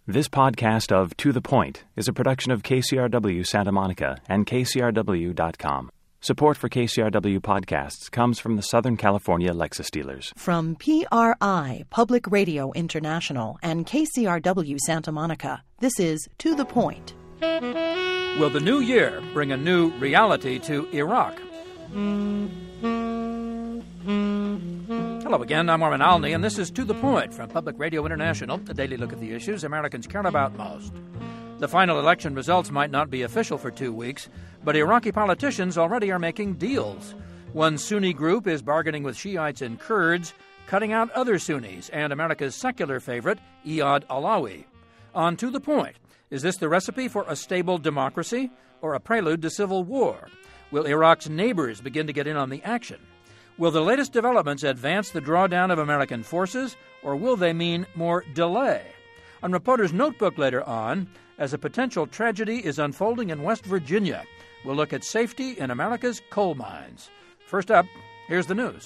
This podcast of To the Point is a production of KCRW Santa Monica and KCRW.com. Support for KCRW podcasts comes from the Southern California Lexus dealers. From PRI, Public Radio International, and KCRW Santa Monica, this is To the Point. Will the new year bring a new reality to Iraq? Hello again, I'm Armin Alney, and this is To the Point from Public Radio International, a daily look at the issues Americans care about most. The final election results might not be official for 2 weeks, but Iraqi politicians already are making deals. One Sunni group is bargaining with Shiites and Kurds, cutting out other Sunnis, and America's secular favorite, Iyad Allawi. On To the Point, is this the recipe for a stable democracy or a prelude to civil war? Will Iraq's neighbors begin to get in on the action? Will the latest developments advance the drawdown of American forces, or will they mean more delay? On Reporter's Notebook later on, as a potential tragedy is unfolding in West Virginia, we'll look at safety in America's coal mines. First up, here's the news.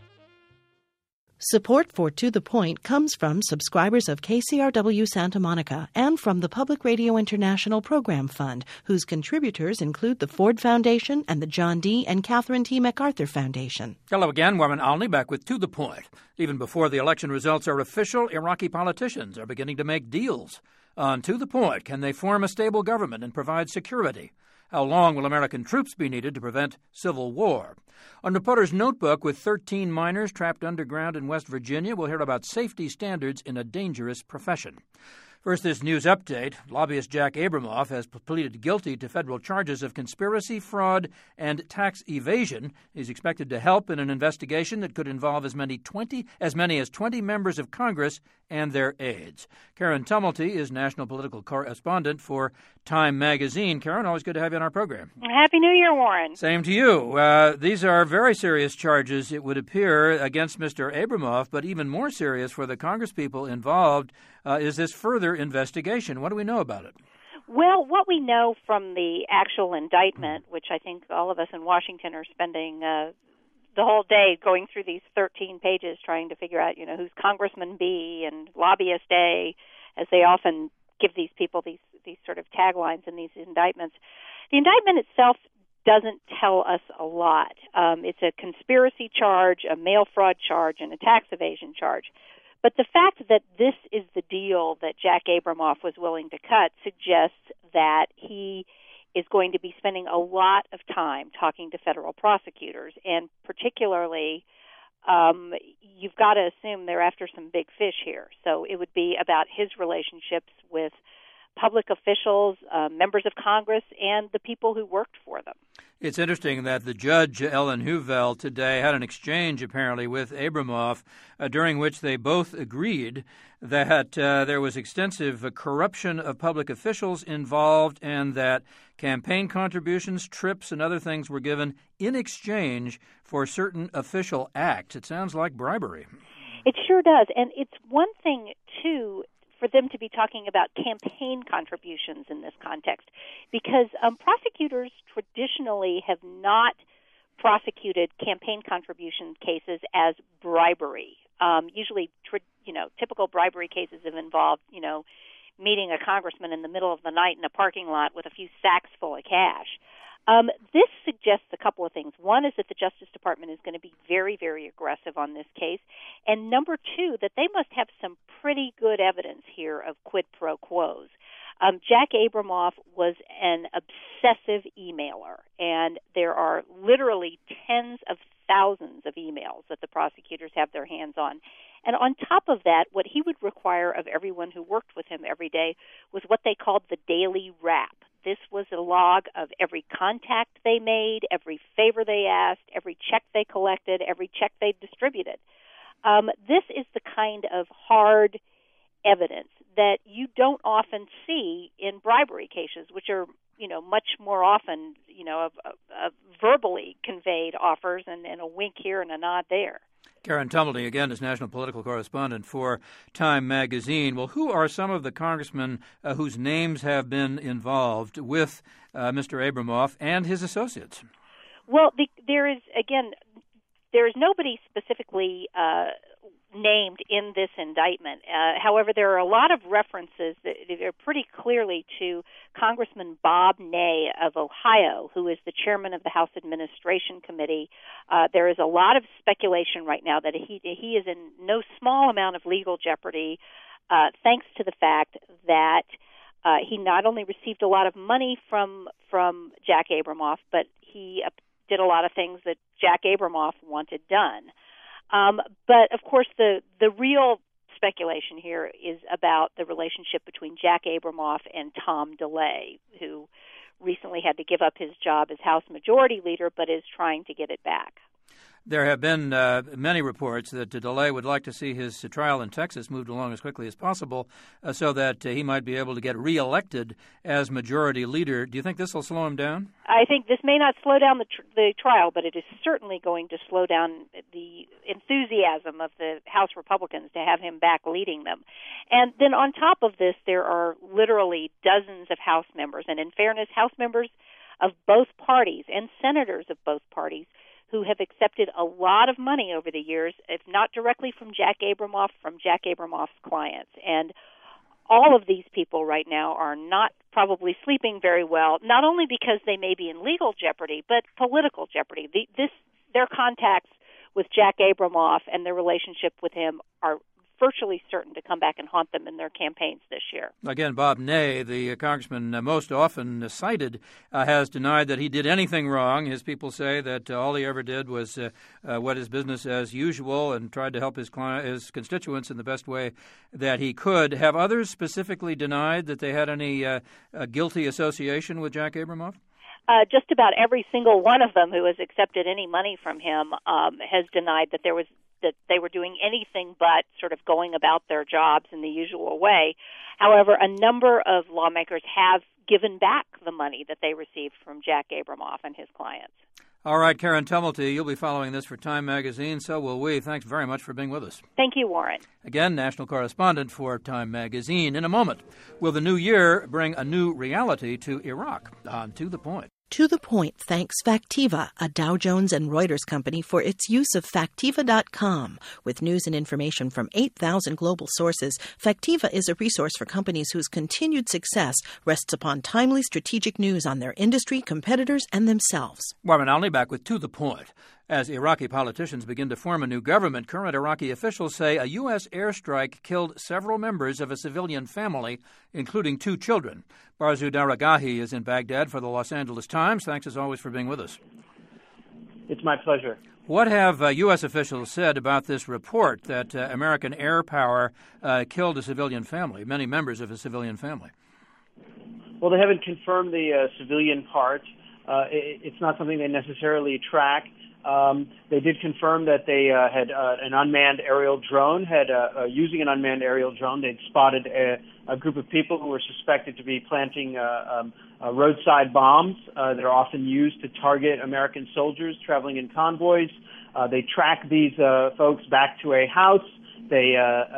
Support for To the Point comes from subscribers of KCRW Santa Monica and from the Public Radio International Program Fund, whose contributors include the Ford Foundation and the John D. and Catherine T. MacArthur Foundation. Hello again, Armin Alney back with To the Point. Even before the election results are official, Iraqi politicians are beginning to make deals. On To the Point, can they form a stable government and provide security? How long will American troops be needed to prevent civil war? On Reporter's Notebook, with 13 miners trapped underground in West Virginia, we'll hear about safety standards in a dangerous profession. First, this news update. Lobbyist Jack Abramoff has pleaded guilty to federal charges of conspiracy, fraud, and tax evasion. He's expected to help in an investigation that could involve as many as 20 members of Congress and their aides. Karen Tumulty is national political correspondent for Time magazine. Karen, always good to have you on our program. Happy New Year, Warren. Same to you. These are very serious charges, it would appear, against Mr. Abramoff, but even more serious for the congresspeople involved is this further investigation. What do we know about it? Well, what we know from the actual indictment, which I think all of us in Washington are spending the whole day going through these 13 pages trying to figure out, who's Congressman B and Lobbyist A, as they often give these people these sort of taglines in these indictments. The indictment itself doesn't tell us a lot. It's a conspiracy charge, a mail fraud charge, and a tax evasion charge. But the fact that this is the deal that Jack Abramoff was willing to cut suggests that he is going to be spending a lot of time talking to federal prosecutors, and particularly you've got to assume they're after some big fish here. So it would be about his relationships with public officials, members of Congress, and the people who worked for them. It's interesting that the judge, Ellen Huvel, today had an exchange, apparently, with Abramoff, during which they both agreed that there was extensive corruption of public officials involved and that campaign contributions, trips, and other things were given in exchange for certain official acts. It sounds like bribery. It sure does. And it's one thing, too, for them to be talking about campaign contributions in this context, because prosecutors traditionally have not prosecuted campaign contribution cases as bribery. Usually, typical bribery cases have involved, meeting a congressman in the middle of the night in a parking lot with a few sacks full of cash. This suggests a couple of things. One is that the Justice Department is going to be very, very aggressive on this case. And number two, that they must have some pretty good evidence here of quid pro quos. Jack Abramoff was an obsessive emailer, and there are literally tens of thousands of emails that the prosecutors have their hands on. And on top of that, what he would require of everyone who worked with him every day was what they called the daily wrap. This was a log of every contact they made, every favor they asked, every check they collected, every check they distributed. This is the kind of hard evidence that you don't often see in bribery cases, which are, much more often, of verbally conveyed offers and a wink here and a nod there. Karen Tumulty, again, is national political correspondent for Time magazine. Well, who are some of the congressmen whose names have been involved with Mr. Abramoff and his associates? Well, there is nobody specifically named in this indictment. However, there are a lot of references that are pretty clearly to Congressman Bob Ney of Ohio, who is the chairman of the House Administration Committee. There is a lot of speculation right now that he is in no small amount of legal jeopardy, thanks to the fact that he not only received a lot of money from Jack Abramoff, but he did a lot of things that Jack Abramoff wanted done. But, of course, the real speculation here is about the relationship between Jack Abramoff and Tom DeLay, who recently had to give up his job as House Majority Leader but is trying to get it back. There have been many reports that DeLay would like to see his trial in Texas moved along as quickly as possible so that he might be able to get reelected as majority leader. Do you think this will slow him down? I think this may not slow down the trial, but it is certainly going to slow down the enthusiasm of the House Republicans to have him back leading them. And then on top of this, there are literally dozens of House members, and in fairness, House members of both parties and senators of both parties who have accepted a lot of money over the years, if not directly from Jack Abramoff, from Jack Abramoff's clients. And all of these people right now are not probably sleeping very well, not only because they may be in legal jeopardy, but political jeopardy. Their contacts with Jack Abramoff and their relationship with him are virtually certain to come back and haunt them in their campaigns this year. Again, Bob Ney, the congressman most often cited, has denied that he did anything wrong. His people say that all he ever did was what is business as usual and tried to help his constituents in the best way that he could. Have others specifically denied that they had any guilty association with Jack Abramoff? Just about every single one of them who has accepted any money from him has denied that they were doing anything but sort of going about their jobs in the usual way. However, a number of lawmakers have given back the money that they received from Jack Abramoff and his clients. All right, Karen Tumulty, you'll be following this for Time Magazine. So will we. Thanks very much for being with us. Thank you, Warren. Again, national correspondent for Time Magazine. In a moment, will the new year bring a new reality to Iraq? On To the Point. To the Point thanks Factiva, a Dow Jones and Reuters company, for its use of Factiva.com. With news and information from 8,000 global sources, Factiva is a resource for companies whose continued success rests upon timely strategic news on their industry, competitors, and themselves. Warren Alney back with To the Point. As Iraqi politicians begin to form a new government, current Iraqi officials say a U.S. airstrike killed several members of a civilian family, including 2 children. Barzu Daragahi is in Baghdad for the Los Angeles Times. Thanks, as always, for being with us. It's my pleasure. What have U.S. officials said about this report that American air power killed a civilian family, many members of a civilian family? Well, they haven't confirmed the civilian part. It's not something they necessarily track. They did confirm that they had an unmanned aerial drone. Using an unmanned aerial drone, they'd spotted a group of people who were suspected to be planting roadside bombs that are often used to target American soldiers traveling in convoys. They tracked these folks back to a house. They,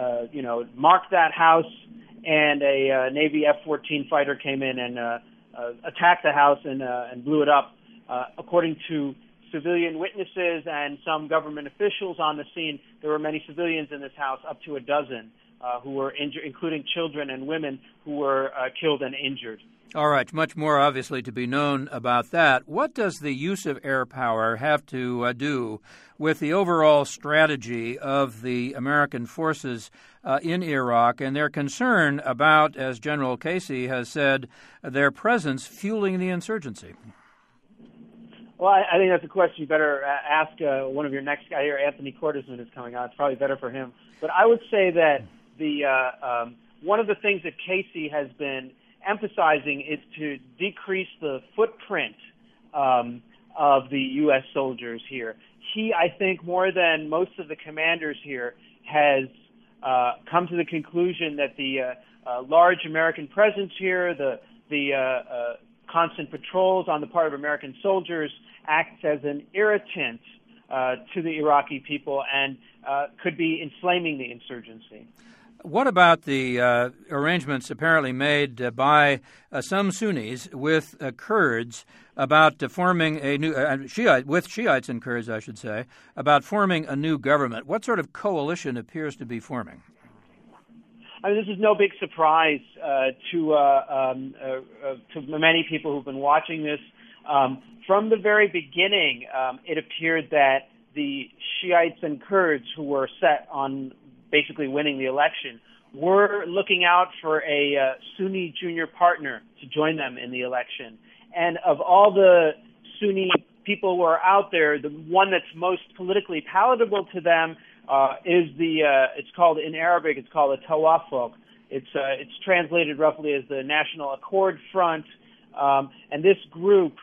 marked that house, and a Navy F-14 fighter came in and attacked the house and blew it up. According to civilian witnesses and some government officials on the scene, there were many civilians in this house, up to a dozen, who were injured, including children and women who were killed and injured. All right, much more obviously to be known about that. What does the use of air power have to do with the overall strategy of the American forces in Iraq and their concern about, as General Casey has said, their presence fueling the insurgency? Well, I think that's a question you better ask one of your next guy here. Anthony Cordesman is coming on. It's probably better for him. But I would say that one of the things that Casey has been emphasizing is to decrease the footprint of the U.S. soldiers here. He, I think, more than most of the commanders here, has come to the conclusion that the large American presence here, the constant patrols on the part of American soldiers, acts as an irritant to the Iraqi people and could be inflaming the insurgency. What about the arrangements apparently made by some Sunnis with Kurds about forming a new Shiites and Kurds, I should say, about forming a new government? What sort of coalition appears to be forming? I mean, this is no big surprise to many people who've been watching this. From the very beginning, it appeared that the Shiites and Kurds, who were set on basically winning the election, were looking out for a Sunni junior partner to join them in the election. And of all the Sunni people who are out there, the one that's most politically palatable to them is it's called, in Arabic, it's called a Tawafuq. It's translated roughly as the National Accord Front. And this group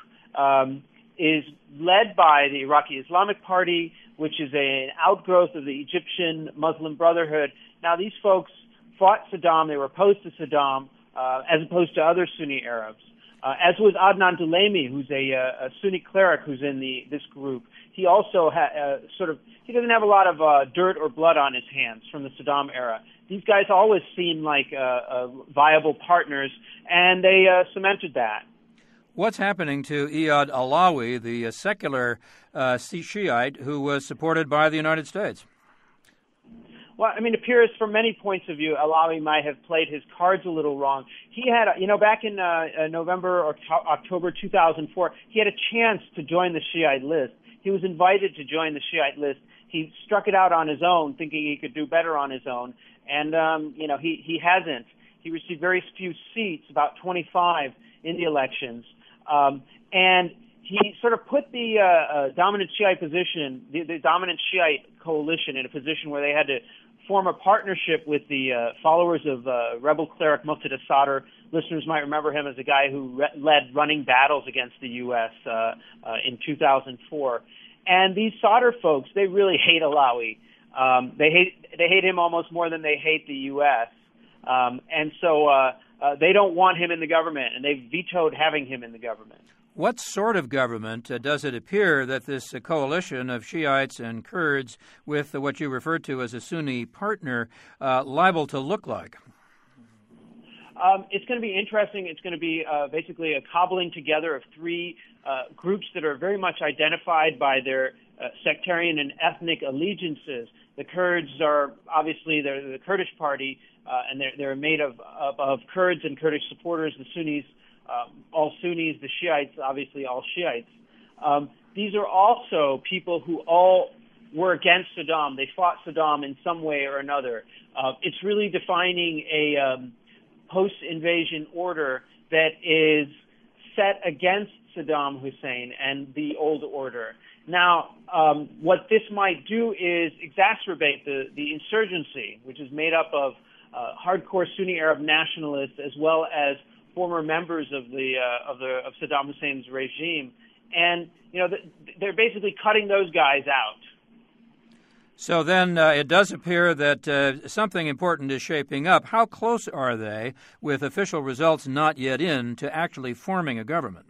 is led by the Iraqi Islamic Party, which is an outgrowth of the Egyptian Muslim Brotherhood. Now, these folks fought Saddam. They were opposed to Saddam, as opposed to other Sunni Arabs. As was Adnan Dulemi, who's a Sunni cleric who's in this group. He also he doesn't have a lot of dirt or blood on his hands from the Saddam era. These guys always seem like viable partners, and they cemented that. What's happening to Iyad Allawi, the secular Shiite who was supported by the United States? Well, I mean, it appears from many points of view, Allawi might have played his cards a little wrong. He had, back in November or October 2004, he had a chance to join the Shiite list. He was invited to join the Shiite list. He struck it out on his own, thinking he could do better on his own. And, he hasn't. He received very few seats, about 25 in the elections. And he sort of put the dominant Shiite position, the dominant Shiite coalition, in a position where they had to form a partnership with the followers of rebel cleric Muqtada Sadr. Listeners might remember him as a guy who led running battles against the U.S. In 2004. And these Sadr folks, they really hate Allawi. They hate him almost more than they hate the U.S. And so they don't want him in the government, and they've vetoed having him in the government. What sort of government does it appear that this coalition of Shiites and Kurds with what you referred to as a Sunni partner liable to look like? It's going to be interesting. It's going to be basically a cobbling together of three groups that are very much identified by their sectarian and ethnic allegiances. The Kurds are obviously they're the Kurdish party, and they're made of Kurds and Kurdish supporters. The Sunnis, all Sunnis. The Shiites, obviously all Shiites. These are also people who all were against Saddam. They fought Saddam in some way or another. It's really defining a post-invasion order that is set against Saddam Hussein and the old order. Now, what this might do is exacerbate the insurgency, which is made up of hardcore Sunni Arab nationalists as well as former members of Saddam Hussein's regime, and they're basically cutting those guys out. So then it does appear that something important is shaping up. How close are they, with official results not yet in, to actually forming a government?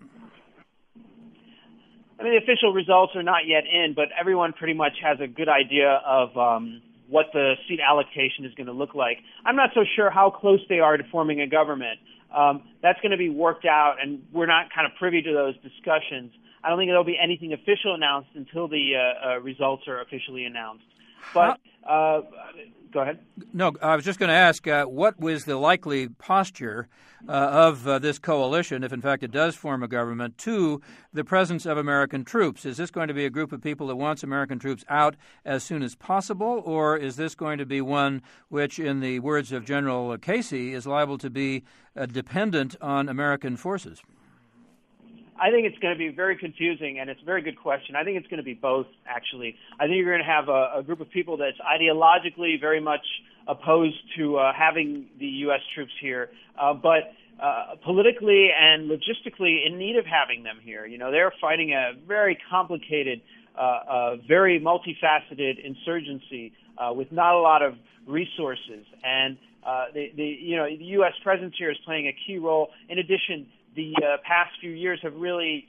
I mean, the official results are not yet in, but everyone pretty much has a good idea of what the seat allocation is going to look like. I'm not so sure how close they are to forming a government. That's going to be worked out, and we're not kind of privy to those discussions. I don't think there'll be anything official announced until the results are officially announced. But go ahead. No, I was just going to ask, what was the likely posture of this coalition, if in fact it does form a government, to the presence of American troops? Is this going to be a group of people that wants American troops out as soon as possible, or is this going to be one which, in the words of General Casey, is liable to be dependent on American forces? I think it's going to be very confusing, and it's a very good question. I think it's going to be both, actually. I think you're going to have a group of people that's ideologically very much opposed to having the U.S. troops here, but politically and logistically in need of having them here. They're fighting a very complicated, very multifaceted insurgency with not a lot of resources. And the U.S. presence here is playing a key role. In addition, the past few years have really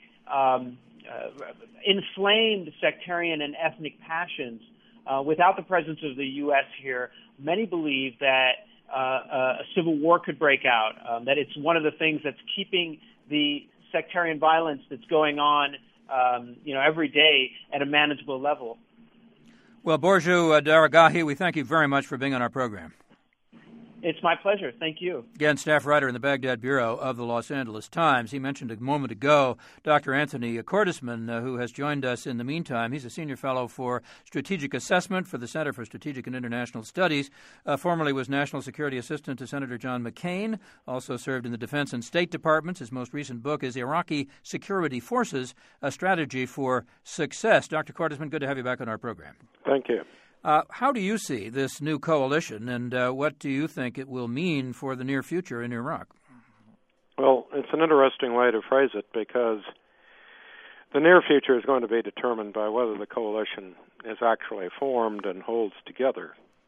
inflamed sectarian and ethnic passions. Without the presence of the U.S. here, many believe that a civil war could break out, that it's one of the things that's keeping the sectarian violence that's going on, every day at a manageable level. Well, Burcu Daragahi, we thank you very much for being on our program. It's my pleasure. Thank you. Again, staff writer in the Baghdad Bureau of the Los Angeles Times. He mentioned a moment ago Dr. Anthony Cordesman, who has joined us in the meantime. He's a senior fellow for strategic assessment for the Center for Strategic and International Studies. Formerly was National Security Assistant to Senator John McCain. Also served in the Defense and State Departments. His most recent book is Iraqi Security Forces, A Strategy for Success. Dr. Cordesman, good to have you back on our program. Thank you. How do you see this new coalition, and what do you think it will mean for the near future in Iraq? Well, it's an interesting way to phrase it, because the near future is going to be determined by whether the coalition is actually formed and holds together.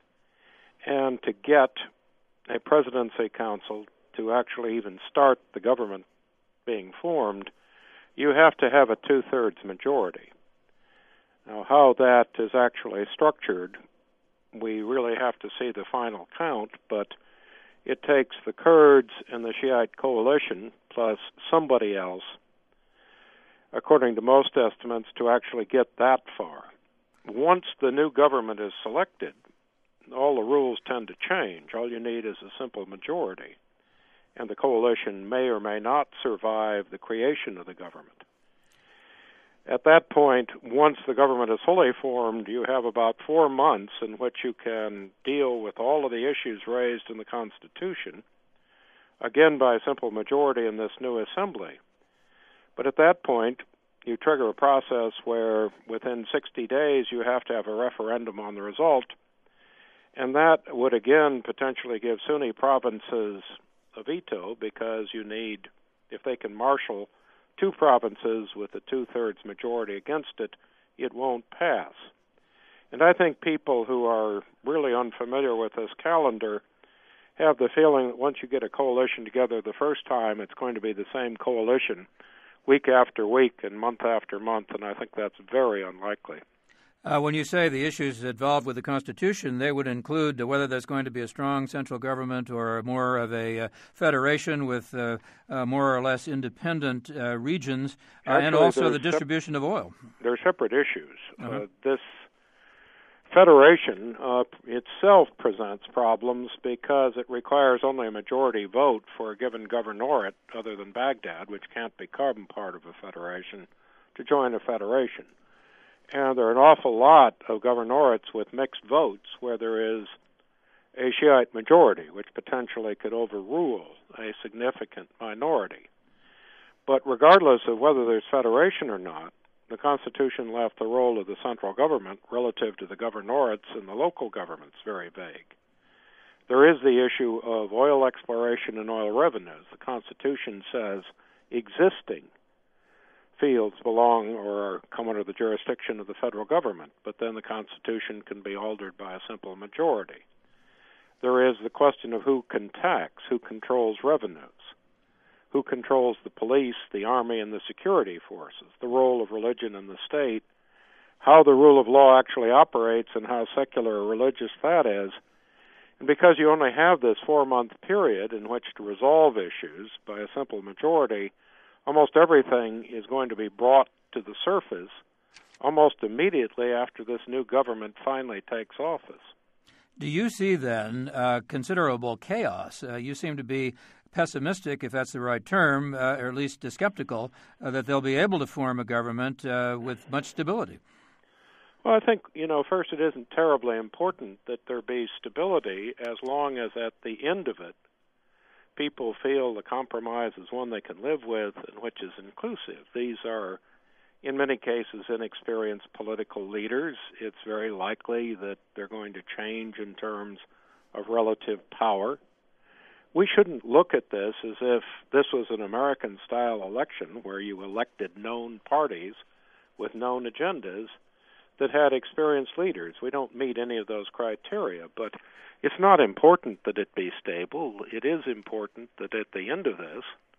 And to get a presidency council to actually even start the government being formed, you have to have a two-thirds majority. Now, how that is actually structured, we really have to see the final count, but it takes the Kurds and the Shiite coalition plus somebody else, according to most estimates, to actually get that far. Once the new government is selected, all the rules tend to change. All you need is a simple majority, and the coalition may or may not survive the creation of the government. At that point, once the government is fully formed, you have about 4 months in which you can deal with all of the issues raised in the Constitution, again by simple majority in this new assembly. But at that point, you trigger a process where within 60 days you have to have a referendum on the result, and that would again potentially give Sunni provinces a veto, because you need, if they can marshal 2 provinces with a two-thirds majority against it, it won't pass. And I think people who are really unfamiliar with this calendar have the feeling that once you get a coalition together the first time, it's going to be the same coalition week after week and month after month, and I think that's very unlikely. When you say the issues involved with the Constitution, they would include whether there's going to be a strong central government or more of a federation with more or less independent regions, Actually, and also the distribution of oil. They're separate issues. This federation itself presents problems because it requires only a majority vote for a given governorate, other than Baghdad, which can't become part of a federation, to join a federation. And there are an awful lot of governorates with mixed votes where there is a Shiite majority, which potentially could overrule a significant minority. But regardless of whether there's federation or not, the Constitution left the role of the central government relative to the governorates and the local governments very vague. There is the issue of oil exploration and oil revenues. The Constitution says existing fields belong or come under the jurisdiction of the federal government, but then the Constitution can be altered by a simple majority. There is the question of who can tax, who controls revenues, who controls the police, the army, and the security forces, the role of religion in the state, how the rule of law actually operates, and how secular or religious that is. And because you only have this 4-month period in which to resolve issues by a simple majority, almost everything is going to be brought to the surface almost immediately after this new government finally takes office. Do you see, then, considerable chaos? You seem to be pessimistic, if that's the right term, or at least skeptical, that they'll be able to form a government with much stability. Well, I think, first it isn't terribly important that there be stability as long as at the end of it, people feel the compromise is one they can live with and which is inclusive. These are, in many cases, inexperienced political leaders. It's very likely that they're going to change in terms of relative power. We shouldn't look at this as if this was an American-style election where you elected known parties with known agendas that had experienced leaders. We don't meet any of those criteria, but it's not important that it be stable. It is important that at the end of this,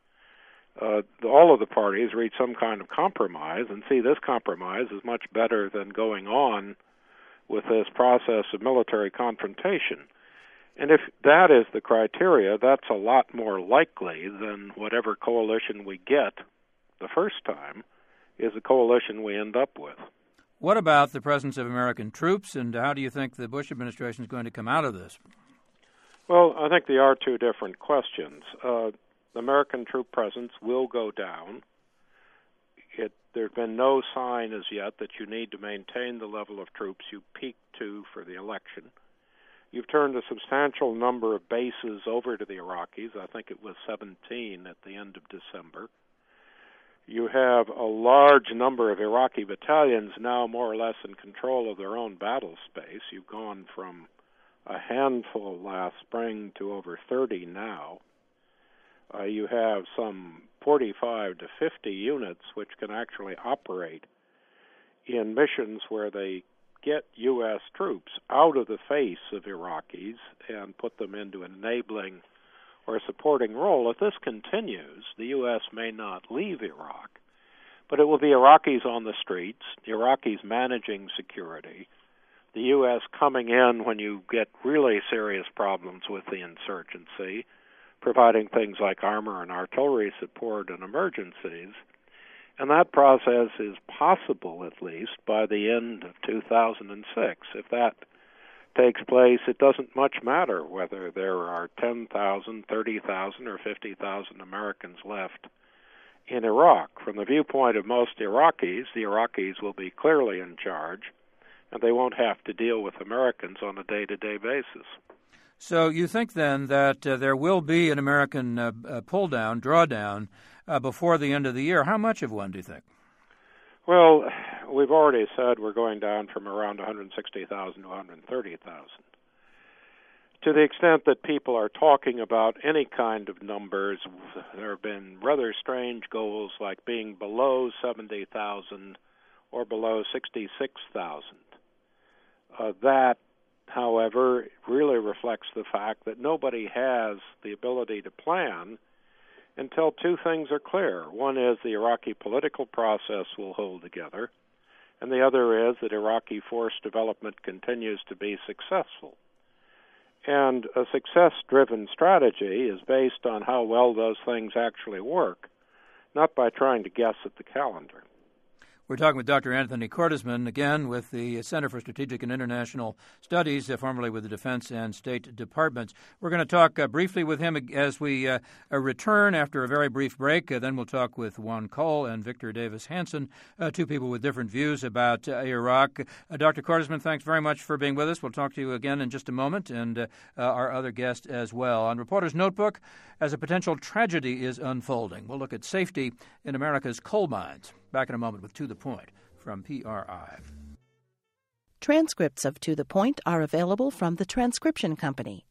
all of the parties reach some kind of compromise and see this compromise is much better than going on with this process of military confrontation. And if that is the criteria, that's a lot more likely than whatever coalition we get the first time is a coalition we end up with. What about the presence of American troops, and how do you think the Bush administration is going to come out of this? Well, I think there are two different questions. The American troop presence will go down. There's been no sign as yet that you need to maintain the level of troops you peaked to for the election. You've turned a substantial number of bases over to the Iraqis. I think it was 17 at the end of December. You have a large number of Iraqi battalions now more or less in control of their own battle space. You've gone from a handful last spring to over 30 now. You have some 45 to 50 units which can actually operate in missions where they get U.S. troops out of the face of Iraqis and put them into an enabling or supporting role. If this continues, the U.S. may not leave Iraq, but it will be Iraqis on the streets, the Iraqis managing security, the U.S. coming in when you get really serious problems with the insurgency, providing things like armor and artillery support in emergencies. And that process is possible, at least, by the end of 2006. If that takes place, it doesn't much matter whether there are 10,000, 30,000, or 50,000 Americans left in Iraq. From the viewpoint of most Iraqis, the Iraqis will be clearly in charge, and they won't have to deal with Americans on a day-to-day basis. So you think then that there will be an American pull-down, drawdown, before the end of the year. How much of one do you think? Well, we've already said we're going down from around 160,000 to 130,000. To the extent that people are talking about any kind of numbers, there have been rather strange goals like being below 70,000 or below 66,000. That, however, really reflects the fact that nobody has the ability to plan until two things are clear. One is the Iraqi political process will hold together, and the other is that Iraqi force development continues to be successful. And a success-driven strategy is based on how well those things actually work, not by trying to guess at the calendar. We're talking with Dr. Anthony Cordesman, again, with the Center for Strategic and International Studies, formerly with the Defense and State Departments. We're going to talk briefly with him as we return after a very brief break. Then we'll talk with Juan Cole and Victor Davis Hanson, two people with different views about Iraq. Dr. Cordesman, thanks very much for being with us. We'll talk to you again in just a moment, and our other guest as well. On Reporter's Notebook, as a potential tragedy is unfolding, we'll look at safety in America's coal mines. Back in a moment with To the Point from PRI. Transcripts of To the Point are available from the Transcription Company,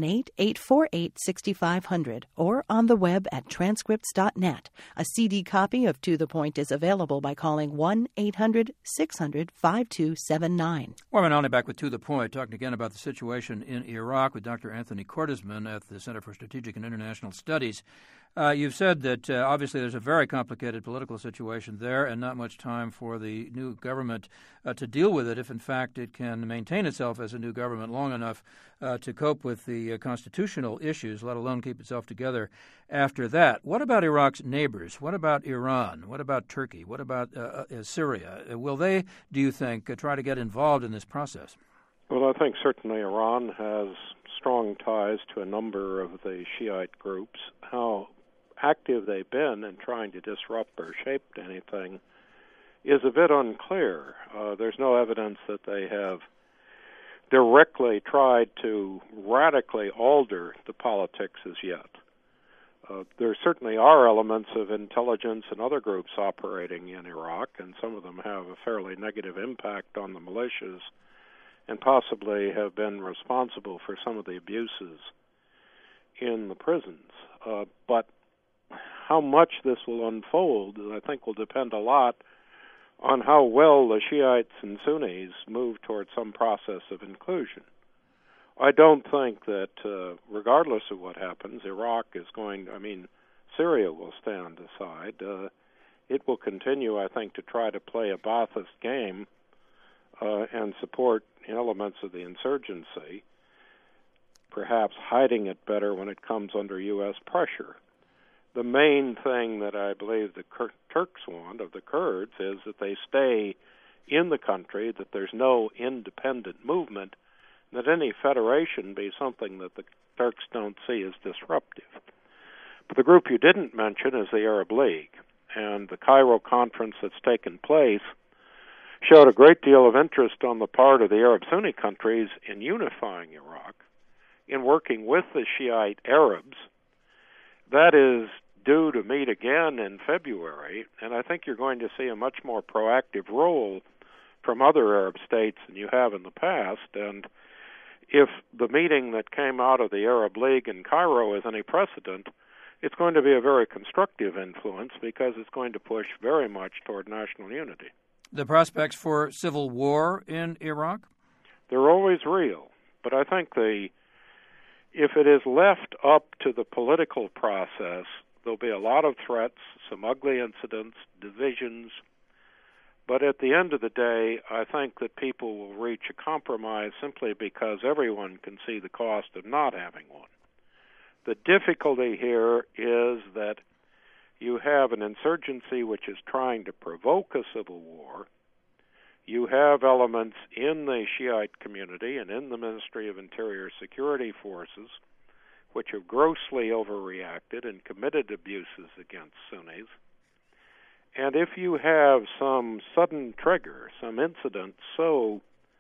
818-848-6500, or on the web at transcripts.net. A CD copy of To the Point is available by calling 1-800-600-5279. Warren Alney back with To the Point, talking again about the situation in Iraq with Dr. Anthony Cordesman at the Center for Strategic and International Studies. You've said that obviously there's a very complicated political situation there and not much time for the new government to deal with it if, in fact, it can maintain itself as a new government long enough to cope with the constitutional issues, let alone keep itself together after that. What about Iraq's neighbors? What about Iran? What about Turkey? What about Syria? Will they, do you think, try to get involved in this process? Well, I think certainly Iran has strong ties to a number of the Shiite groups. How active they've been in trying to disrupt or shape anything is a bit unclear. There's no evidence that they have directly tried to radically alter the politics as yet. There certainly are elements of intelligence and other groups operating in Iraq, and some of them have a fairly negative impact on the militias and possibly have been responsible for some of the abuses in the prisons. But how much this will unfold, I think, will depend a lot on how well the Shiites and Sunnis move towards some process of inclusion. I don't think that, regardless of what happens, Iraq is Syria will stand aside. It will continue, I think, to try to play a Ba'athist game and support elements of the insurgency. perhaps hiding it better when it comes under U.S. pressure. The main thing that I believe the Turks want of the Kurds is that they stay in the country, that there's no independent movement, that any federation be something that the Turks don't see as disruptive. But the group you didn't mention is the Arab League, and the Cairo conference that's taken place showed a great deal of interest on the part of the Arab Sunni countries in unifying Iraq, in working with the Shiite Arabs. That is due to meet again in February, and I think you're going to see a much more proactive role from other Arab states than you have in the past. And if the meeting that came out of the Arab League in Cairo is any precedent, it's going to be a very constructive influence because it's going to push very much toward national unity. The prospects for civil war in Iraq? They're always real, but I think if it is left up to the political process, there'll be a lot of threats, some ugly incidents, divisions, but at the end of the day, I think that people will reach a compromise simply because everyone can see the cost of not having one. The difficulty here is that you have an insurgency which is trying to provoke a civil war. You have elements in the Shiite community and in the Ministry of Interior Security Forces which have grossly overreacted and committed abuses against Sunnis. And if you have some sudden trigger, some incident so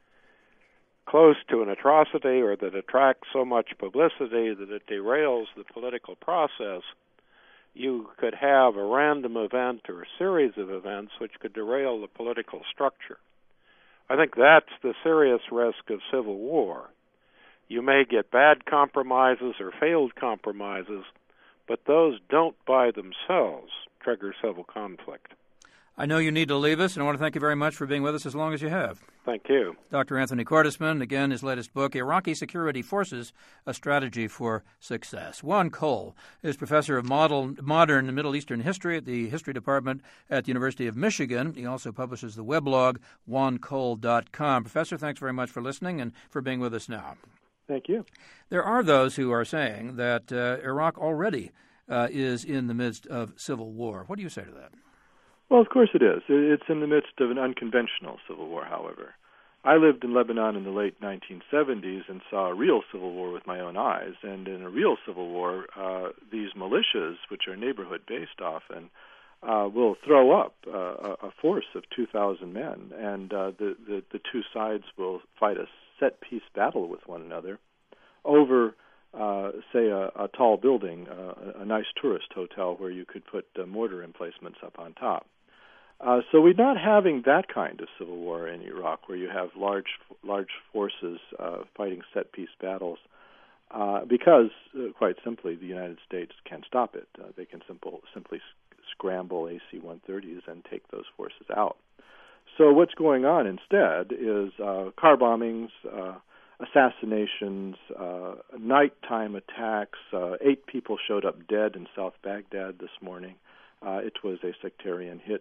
close to an atrocity or that attracts so much publicity that it derails the political process, you could have a random event or a series of events which could derail the political structure. I think that's the serious risk of civil war. You may get bad compromises or failed compromises, but those don't by themselves trigger civil conflict. I know you need to leave us, and I want to thank you very much for being with us as long as you have. Thank you. Dr. Anthony Cordesman, again, his latest book, Iraqi Security Forces, A Strategy for Success. Juan Cole is professor of modern Middle Eastern history at the History Department at the University of Michigan. He also publishes the weblog, juancole.com. Professor, thanks very much for listening and for being with us now. Thank you. There are those who are saying that Iraq already is in the midst of civil war. What do you say to that? Well, of course it is. It's in the midst of an unconventional civil war, however. I lived in Lebanon in the late 1970s and saw a real civil war with my own eyes. And in a real civil war, these militias, which are neighborhood-based often, will throw up a force of 2,000 men. And the two sides will fight a set-piece battle with one another over, say, a tall building, a nice tourist hotel where you could put mortar emplacements up on top. So we're not having that kind of civil war in Iraq, where you have large forces fighting set-piece battles, because, quite simply, the United States can stop it. They can simply scramble AC-130s and take those forces out. So what's going on instead is car bombings, assassinations, nighttime attacks. 8 people showed up dead in South Baghdad this morning. It was a sectarian hit.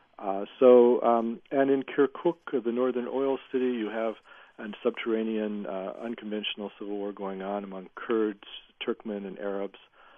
And in Kirkuk, the northern oil city, you have a subterranean, unconventional civil war going on among Kurds, Turkmen, and Arabs.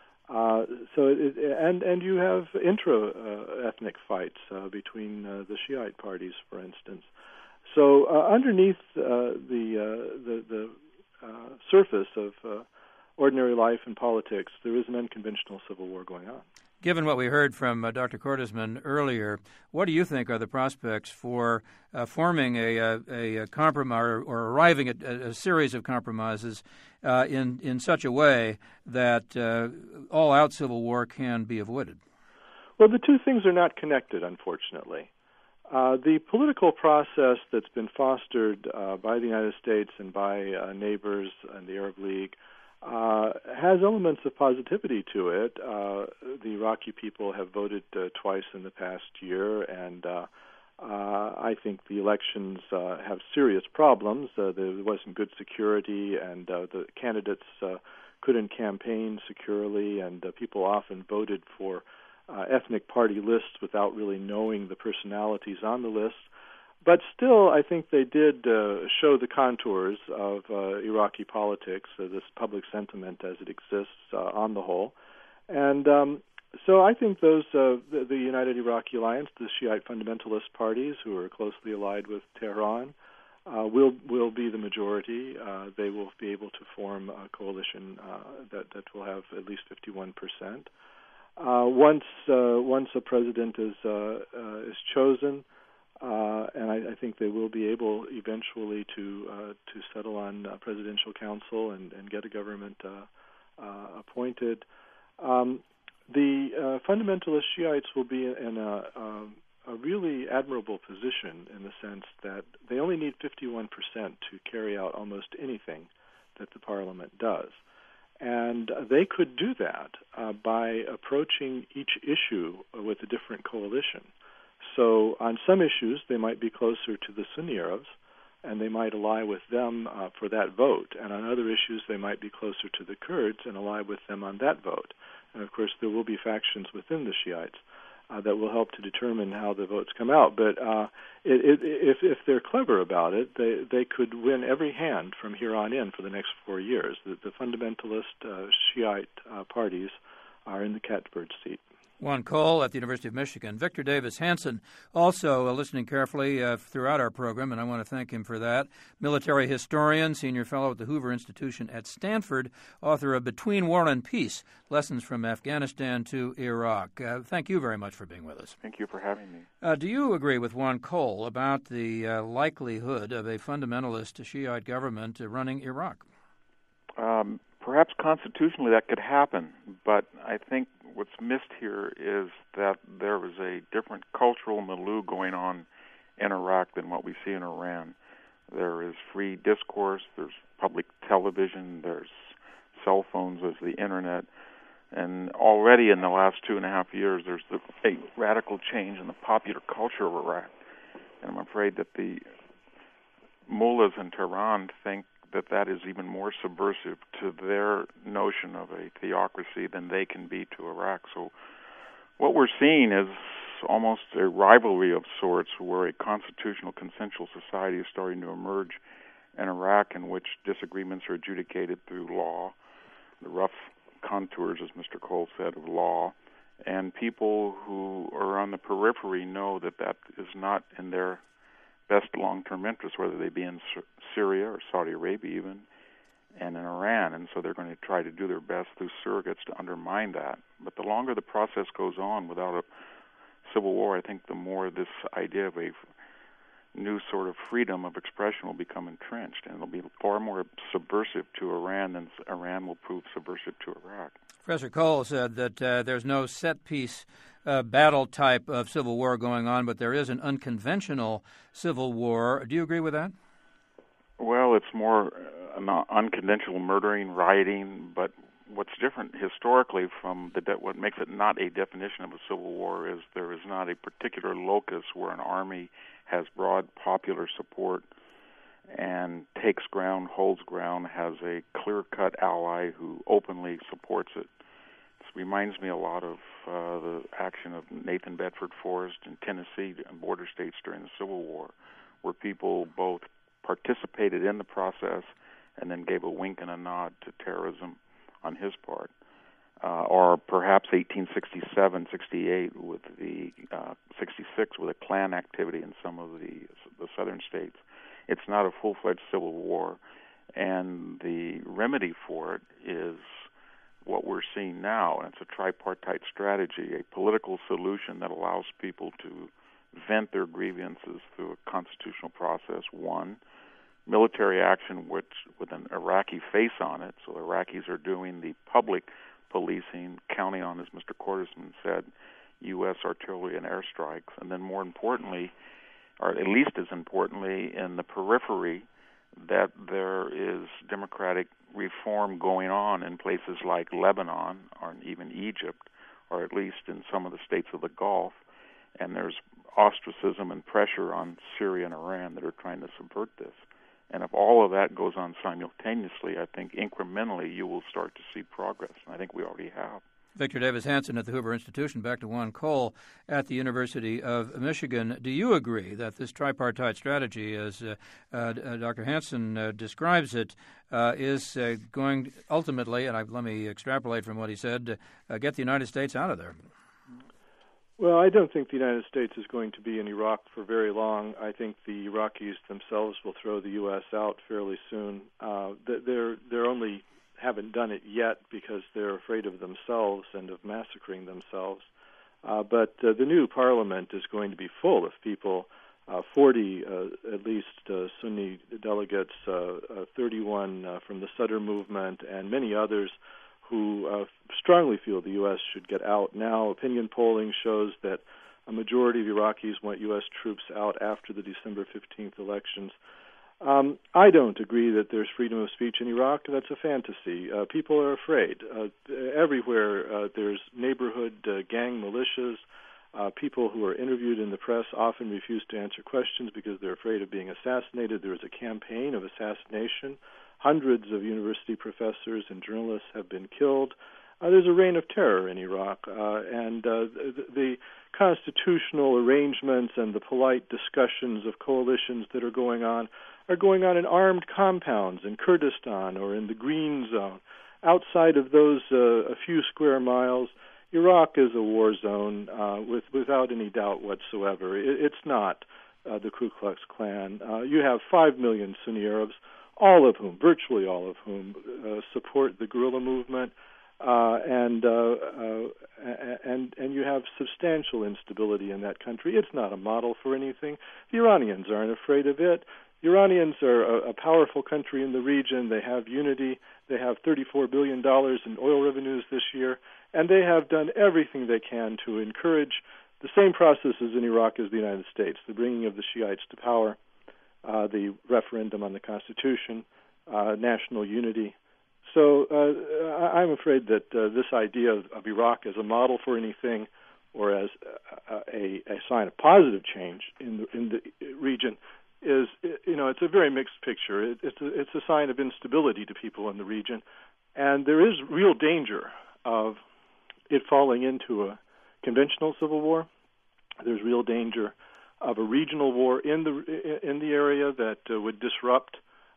And you have intra-ethnic fights between the Shiite parties, for instance. So underneath the surface of ordinary life and politics, there is an unconventional civil war going on. Given what we heard from Dr. Cordesman earlier, what do you think are the prospects for forming a compromise or arriving at a series of compromises in such a way that all-out civil war can be avoided? Well, the two things are not connected, unfortunately. The political process that's been fostered by the United States and by neighbors and the Arab League has elements of positivity to it. The Iraqi people have voted twice in the past year, and I think the elections have serious problems. There wasn't good security, and the candidates couldn't campaign securely, and people often voted for ethnic party lists without really knowing the personalities on the list. But still, I think they did show the contours of Iraqi politics, this public sentiment as it exists on the whole. And so I think those the United Iraqi Alliance, the Shiite fundamentalist parties who are closely allied with Tehran, will be the majority. They will be able to form a coalition that will have at least 51%. Once a president is chosen, and I think they will be able eventually to settle on presidential council and get a government appointed. The fundamentalist Shiites will be in a really admirable position in the sense that they only need 51% to carry out almost anything that the parliament does. And they could do that by approaching each issue with a different coalition. So on some issues, they might be closer to the Sunni Arabs, and they might ally with them for that vote. And on other issues, they might be closer to the Kurds and ally with them on that vote. And, of course, there will be factions within the Shiites that will help to determine how the votes come out. But if they're clever about it, they could win every hand from here on in for the next 4 years. The fundamentalist Shiite parties are in the catbird seat. Juan Cole at the University of Michigan. Victor Davis Hanson, also listening carefully throughout our program, and I want to thank him for that. Military historian, senior fellow at the Hoover Institution at Stanford, author of Between War and Peace, Lessons from Afghanistan to Iraq. Thank you very much for being with us. Thank you for having me. Do you agree with Juan Cole about the likelihood of a fundamentalist Shiite government running Iraq? Perhaps constitutionally that could happen, but I think what's missed here is that there was a different cultural milieu going on in Iraq than what we see in Iran. There is free discourse, there's public television, there's cell phones, there's the internet, and already in the last 2.5 years there's a radical change in the popular culture of Iraq. And I'm afraid that the mullahs in Tehran think that is even more subversive to their notion of a theocracy than they can be to Iraq. So what we're seeing is almost a rivalry of sorts where a constitutional consensual society is starting to emerge in Iraq in which disagreements are adjudicated through law, the rough contours, as Mr. Cole said, of law, and people who are on the periphery know that is not in their best long-term interests, whether they be in Syria or Saudi Arabia even, and in Iran. And so they're going to try to do their best through surrogates to undermine that. But the longer the process goes on without a civil war, I think the more this idea of a new sort of freedom of expression will become entrenched, and it'll be far more subversive to Iran than Iran will prove subversive to Iraq. Professor Cole said that there's no set-piece battle type of civil war going on, but there is an unconventional civil war. Do you agree with that? Well, it's more unconventional murdering, rioting, but what's different historically from what makes it not a definition of a civil war is there is not a particular locus where an army has broad popular support and takes ground, holds ground, has a clear-cut ally who openly supports it. This reminds me a lot of the action of Nathan Bedford Forrest in Tennessee and border states during the Civil War, where people both participated in the process and then gave a wink and a nod to terrorism on his part. Or perhaps 1867, 68 with the 66 with a Klan activity in some of the southern states. It's not a full-fledged civil war, and the remedy for it is what we're seeing now, and it's a tripartite strategy, a political solution that allows people to vent their grievances through a constitutional process. One, military action with an Iraqi face on it, so Iraqis are doing the public policing, counting on, as Mr. Quartersman said, U.S. artillery and airstrikes, and then more importantly, or at least as importantly, in the periphery, that there is democratic reform going on in places like Lebanon or even Egypt, or at least in some of the states of the Gulf, and there's ostracism and pressure on Syria and Iran that are trying to subvert this. And if all of that goes on simultaneously, I think incrementally you will start to see progress, and I think we already have. Victor Davis Hanson at the Hoover Institution. Back to Juan Cole at the University of Michigan. Do you agree that this tripartite strategy, as Dr. Hanson describes it, is going ultimately, and let me extrapolate from what he said, get the United States out of there? Well, I don't think the United States is going to be in Iraq for very long. I think the Iraqis themselves will throw the U.S. out fairly soon. They're only haven't done it yet because they're afraid of themselves and of massacring themselves. But the new parliament is going to be full of people, 40 at least Sunni delegates, 31 from the Sadr movement, and many others who strongly feel the U.S. should get out now. Opinion polling shows that a majority of Iraqis want U.S. troops out after the December 15th elections. I don't agree that there's freedom of speech in Iraq. That's a fantasy. People are afraid. Everywhere there's neighborhood gang militias. People who are interviewed in the press often refuse to answer questions because they're afraid of being assassinated. There is a campaign of assassination. Hundreds of university professors and journalists have been killed. There's a reign of terror in Iraq, and the constitutional arrangements and the polite discussions of coalitions that are going on in armed compounds in Kurdistan or in the Green Zone. Outside of those a few square miles, Iraq is a war zone without any doubt whatsoever. It's not the Ku Klux Klan. You have 5 million Sunni Arabs, virtually all of whom, support the guerrilla movement, and you have substantial instability in that country. It's not a model for anything. The Iranians aren't afraid of it. The Iranians are a powerful country in the region. They have unity. They have $34 billion in oil revenues this year, and they have done everything they can to encourage the same processes in Iraq as the United States, the bringing of the Shiites to power, the referendum on the Constitution, national unity. So I'm afraid that this idea of Iraq as a model for anything or as a sign of positive change in the region is, it's a very mixed picture. It's a sign of instability to people in the region, and there is real danger of it falling into a conventional civil war. There's real danger of a regional war in the area that would disrupt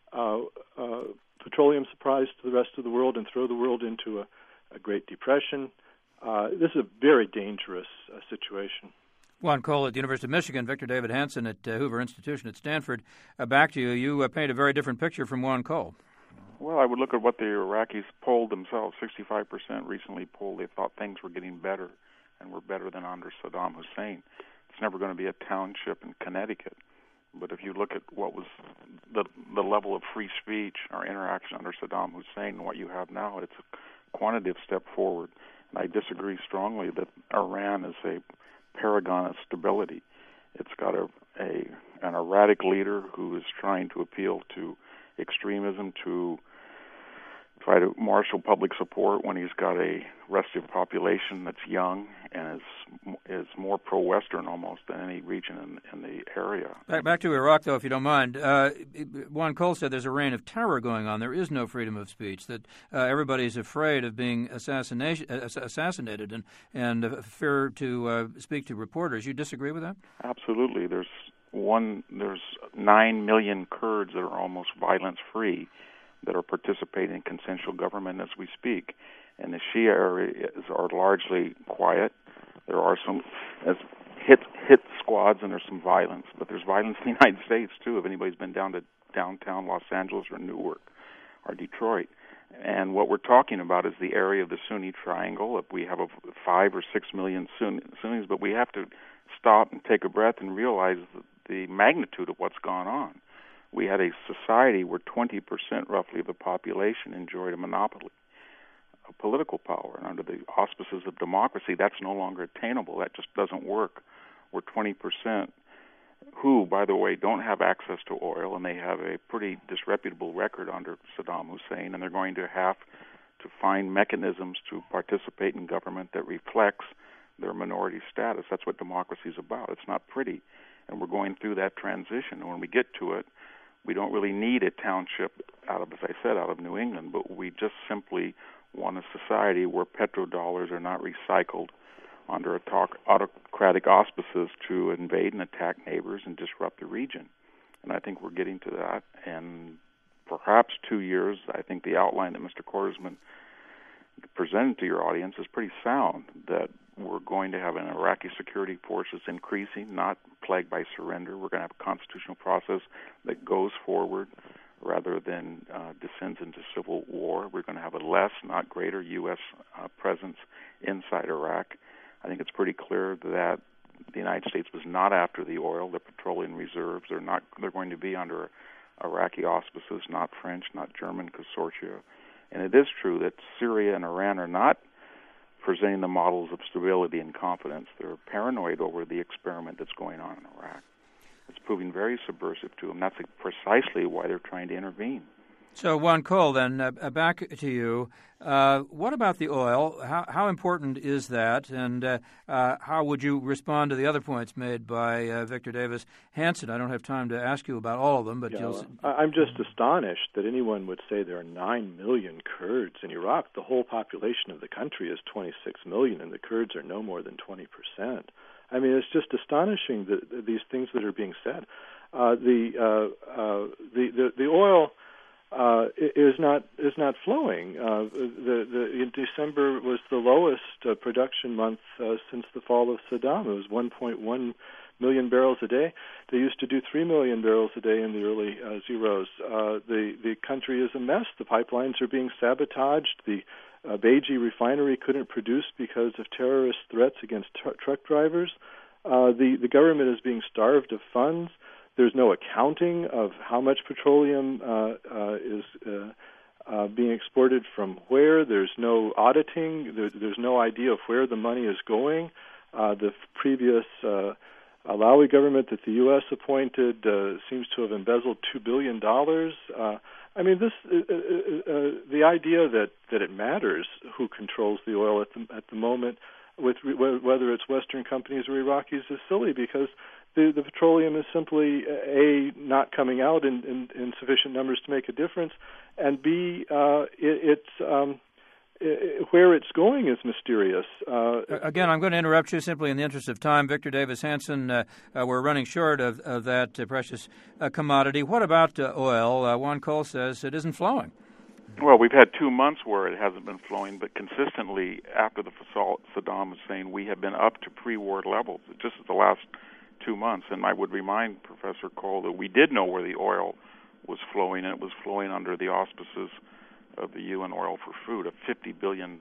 petroleum supplies to the rest of the world and throw the world into a Great Depression. This is a very dangerous situation. Juan Cole at the University of Michigan, Victor David Hanson at Hoover Institution at Stanford. Back to you. You paint a very different picture from Juan Cole. Well, I would look at what the Iraqis polled themselves. 65% recently polled. They thought things were getting better and were better than under Saddam Hussein. It's never going to be a township in Connecticut. But if you look at what was the level of free speech or interaction under Saddam Hussein and what you have now, it's a quantitative step forward. And I disagree strongly that Iran is a paragon of stability. It's got an erratic leader who is trying to appeal to extremism, to try to marshal public support when he's got a restive population that's young and is more pro-Western almost than any region in the area. Back to Iraq, though, if you don't mind. Juan Cole said there's a reign of terror going on. There is no freedom of speech, that everybody's afraid of being assassinated and fear to speak to reporters. You disagree with that? Absolutely. There's 9 million Kurds that are almost violence-free that are participating in consensual government as we speak. And the Shia areas are largely quiet. There are some hit squads and there's some violence, but there's violence in the United States too. If anybody's been down to downtown Los Angeles or Newark or Detroit. And what we're talking about is the area of the Sunni Triangle. We have 5 or 6 million Sunnis, but we have to stop and take a breath and realize the magnitude of what's gone on. We had a society where 20% roughly of the population enjoyed a monopoly of political power. And under the auspices of democracy, that's no longer attainable. That just doesn't work. We're 20% who, by the way, don't have access to oil, and they have a pretty disreputable record under Saddam Hussein, and they're going to have to find mechanisms to participate in government that reflects their minority status. That's what democracy is about. It's not pretty, and we're going through that transition. And when we get to it, we don't really need a township out of New England, but we just simply want a society where petrodollars are not recycled under autocratic auspices to invade and attack neighbors and disrupt the region. And I think we're getting to that. And perhaps 2 years, I think the outline that Mr. Korsman presented to your audience is pretty sound, that we're going to have an Iraqi security force that's increasing, not plagued by surrender. We're going to have a constitutional process that goes forward rather than descends into civil war. We're going to have a less, not greater, U.S. Presence inside Iraq. I think it's pretty clear that the United States was not after the oil, the petroleum reserves. They're going to be under Iraqi auspices, not French, not German consortia. And it is true that Syria and Iran are not presenting the models of stability and confidence. They're paranoid over the experiment that's going on in Iraq. It's proving very subversive to them. That's precisely why they're trying to intervene. So, Juan Cole, then, back to you. What about the oil? How important is that? And how would you respond to the other points made by Victor Davis Hanson? I don't have time to ask you about all of them, but I'm just astonished that anyone would say there are 9 million Kurds in Iraq. The whole population of the country is 26 million, and the Kurds are no more than 20%. I mean, it's just astonishing that these things that are being said. The oil is not flowing. In December was the lowest production month since the fall of Saddam. It was 1.1 million barrels a day. They used to do 3 million barrels a day in the early zeros. The country is a mess. The pipelines are being sabotaged. The Beiji refinery couldn't produce because of terrorist threats against truck drivers. The government is being starved of funds. There's no accounting of how much petroleum is being exported from where. There's no auditing. There's no idea of where the money is going. The previous Alawi government that the U.S. appointed seems to have embezzled $2 billion. I mean, the idea that it matters who controls the oil at the moment, whether it's Western companies or Iraqis, is silly, because the petroleum is simply not coming out in sufficient numbers to make a difference, and B, where it's going is mysterious. Again, I'm going to interrupt you simply in the interest of time. Victor Davis Hanson, we're running short of that precious commodity. What about oil? Juan Cole says it isn't flowing. Well, we've had 2 months where it hasn't been flowing, but consistently after the Saddam Hussein, we have been up to pre-war levels, just the last 2 months. And I would remind Professor Cole that we did know where the oil was flowing, and it was flowing under the auspices of the UN Oil for Food, a $50 billion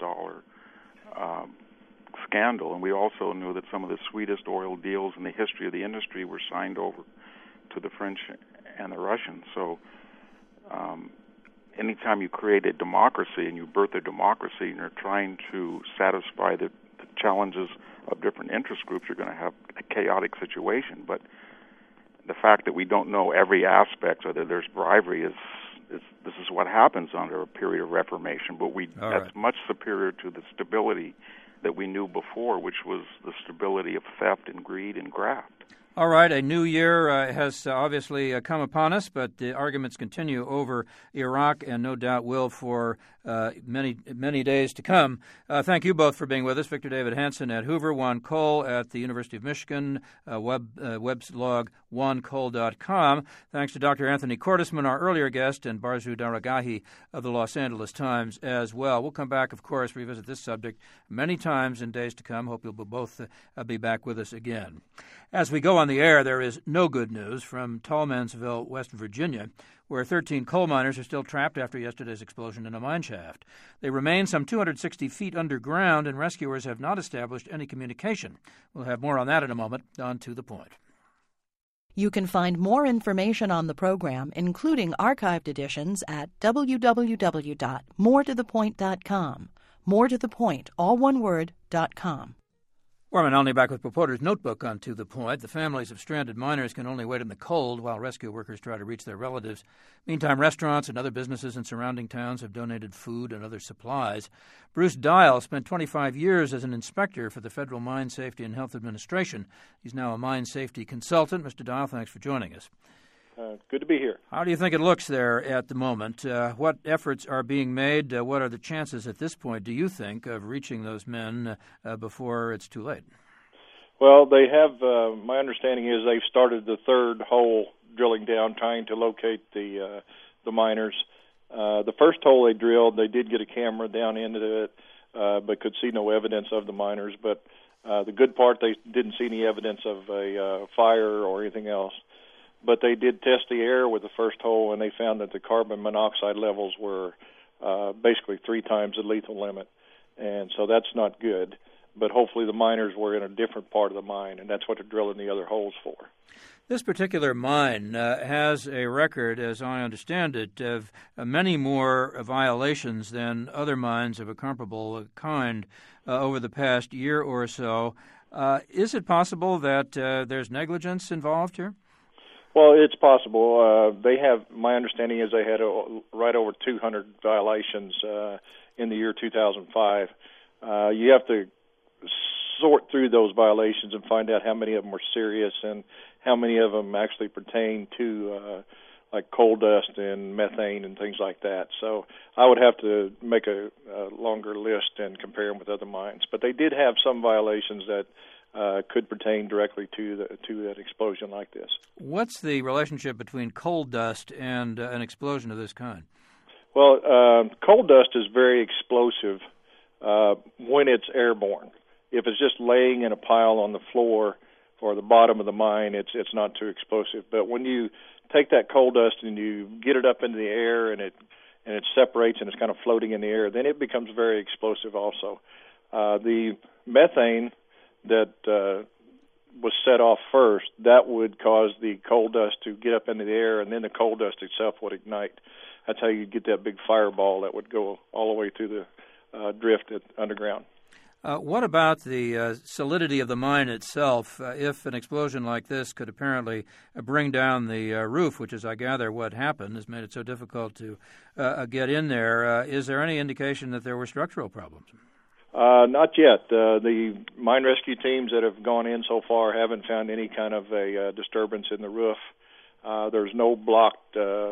scandal. And we also knew that some of the sweetest oil deals in the history of the industry were signed over to the French and the Russians. So anytime you create a democracy and you birth a democracy and you're trying to satisfy the challenges of different interest groups, you're going to have a chaotic situation. But the fact that we don't know every aspect or that there's bribery this is what happens under a period of reformation. But that's much superior to the stability that we knew before, which was the stability of theft and greed and graft. All right, a new year has obviously come upon us, but the arguments continue over Iraq and no doubt will for many days to come. Thank you both for being with us. Victor David Hanson at Hoover, Juan Cole at the University of Michigan, weblog juancole.com. Thanks to Dr. Anthony Cordesman, our earlier guest, and Barzu Daragahi of the Los Angeles Times as well. We'll come back, of course, revisit this subject many times in days to come. Hope you'll both be back with us again. As we go on the air, there is no good news from Tallmansville, West Virginia, where 13 coal miners are still trapped after yesterday's explosion in a mine shaft. They remain some 260 feet underground, and rescuers have not established any communication. We'll have more on that in a moment. On To the Point. You can find more information on the program, including archived editions, at www.moretothepoint.com. More to the Point, all one word, .com. Warman Alney back with Reporter's Notebook on To the Point. The families of stranded miners can only wait in the cold while rescue workers try to reach their relatives. Meantime, restaurants and other businesses in surrounding towns have donated food and other supplies. Bruce Dial spent 25 years as an inspector for the Federal Mine Safety and Health Administration. He's now a mine safety consultant. Mr. Dial, thanks for joining us. Good to be here. How do you think it looks there at the moment? What efforts are being made? What are the chances at this point, do you think, of reaching those men before it's too late? Well, they have, my understanding is they've started the third hole drilling down, trying to locate the miners. The first hole they drilled, they did get a camera down into it, but could see no evidence of the miners. But the good part, they didn't see any evidence of a fire or anything else. But they did test the air with the first hole, and they found that the carbon monoxide levels were basically 3 times the lethal limit. And so that's not good. But hopefully the miners were in a different part of the mine, and that's what they're drilling the other holes for. This particular mine has a record, as I understand it, of many more violations than other mines of a comparable kind over the past year or so. Is it possible that there's negligence involved here? Well, it's possible. They have, my understanding is they had right over 200 violations in the year 2005. You have to sort through those violations and find out how many of them were serious and how many of them actually pertain to like coal dust and methane and things like that. So I would have to make a longer list and compare them with other mines. But they did have some violations that could pertain directly to that explosion like this. What's the relationship between coal dust and an explosion of this kind? Well, coal dust is very explosive when it's airborne. If it's just laying in a pile on the floor or the bottom of the mine, it's not too explosive. But when you take that coal dust and you get it up into the air and it separates and it's kind of floating in the air, then it becomes very explosive also. The methane that was set off first, that would cause the coal dust to get up into the air, and then the coal dust itself would ignite. That's how you get that big fireball that would go all the way through the drift underground. What about the solidity of the mine itself? If an explosion like this could apparently bring down the roof, which is, I gather, what happened, has made it so difficult to get in there, is there any indication that there were structural problems? Not yet. The mine rescue teams that have gone in so far haven't found any kind of a disturbance in the roof. There's no blocked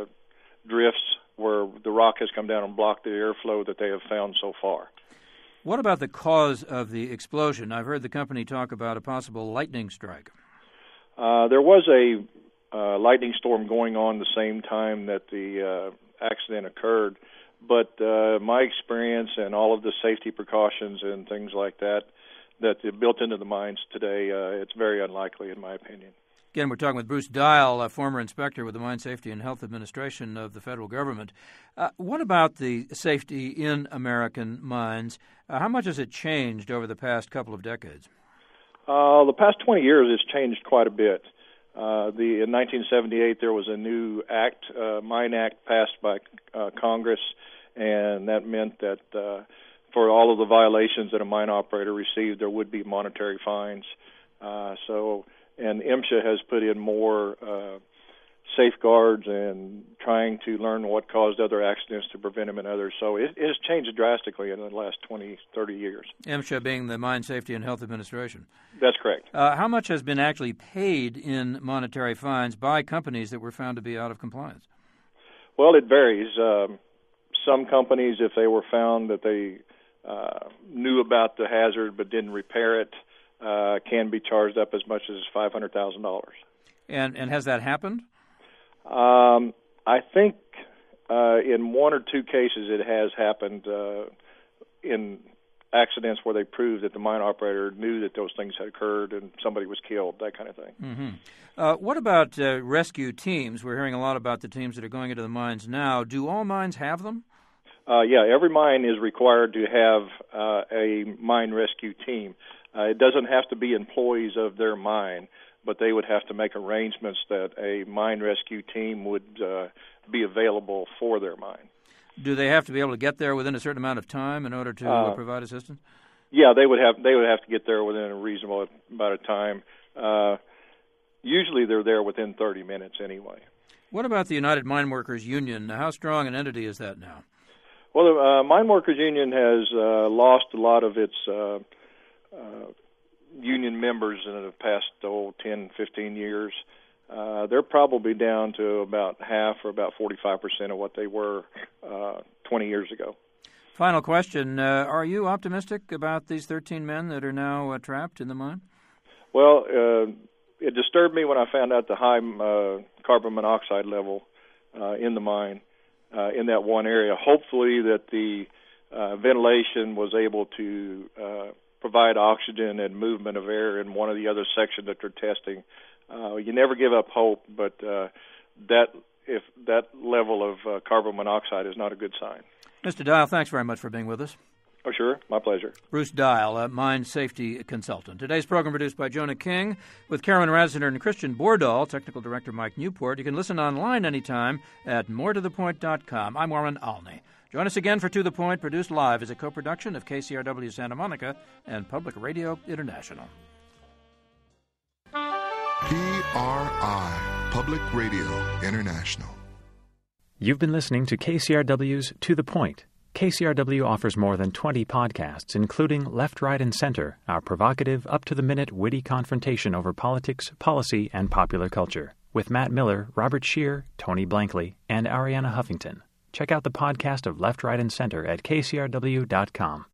drifts where the rock has come down and blocked the airflow that they have found so far. What about the cause of the explosion? I've heard the company talk about a possible lightning strike. There was a lightning storm going on the same time that the accident occurred, but my experience and all of the safety precautions and things like that are built into the mines today, it's very unlikely in my opinion. Again, we're talking with Bruce Dial, a former inspector with the Mine Safety and Health Administration of the federal government. What about the safety in American mines? How much has it changed over the past couple of decades? The past 20 years, it's changed quite a bit. In 1978, there was a new act, Mine Act, passed by Congress, and that meant that for all of the violations that a mine operator received, there would be monetary fines. And MSHA has put in more safeguards and trying to learn what caused other accidents to prevent them in others. So it has changed drastically in the last 20, 30 years. MSHA being the Mine Safety and Health Administration. That's correct. How much has been actually paid in monetary fines by companies that were found to be out of compliance? Well, it varies. Some companies, if they were found that they knew about the hazard but didn't repair it, can be charged up as much as $500,000. And has that happened? I think in one or two cases it has happened in accidents where they proved that the mine operator knew that those things had occurred and somebody was killed, that kind of thing. Mm-hmm. What about rescue teams? We're hearing a lot about the teams that are going into the mines now. Do all mines have them? Yeah, every mine is required to have a mine rescue team. It doesn't have to be employees of their mine, but they would have to make arrangements that a mine rescue team would be available for their mine. Do they have to be able to get there within a certain amount of time in order to provide assistance? Yeah, they would have to get there within a reasonable amount of time. Usually they're there within 30 minutes anyway. What about the United Mine Workers Union? How strong an entity is that now? Well, the Mine Workers Union has lost a lot of its union members in the past 10, 15 years. they're probably down to about half or about 45% of what they were 20 years ago. Final question. Are you optimistic about these 13 men that are now trapped in the mine? Well, it disturbed me when I found out the high carbon monoxide level in the mine in that one area. Hopefully that the ventilation was able to provide oxygen and movement of air in one of the other sections that they're testing. You never give up hope, but if that level of carbon monoxide is not a good sign. Mr. Dial, thanks very much for being with us. Oh, sure. My pleasure. Bruce Dial, a mine safety consultant. Today's program produced by Jonah King with Karen Rasner and Christian Bordahl, technical director Mike Newport. You can listen online anytime at moretothepoint.com. I'm Warren Alney. Join us again for To The Point, produced live as a co-production of KCRW Santa Monica and Public Radio International. PRI, Public Radio International. You've been listening to KCRW's To The Point. KCRW offers more than 20 podcasts, including Left, Right, and Center, our provocative, up-to-the-minute, witty confrontation over politics, policy, and popular culture, with Matt Miller, Robert Scheer, Tony Blankley, and Ariana Huffington. Check out the podcast of Left, Right, and Center at kcrw.com.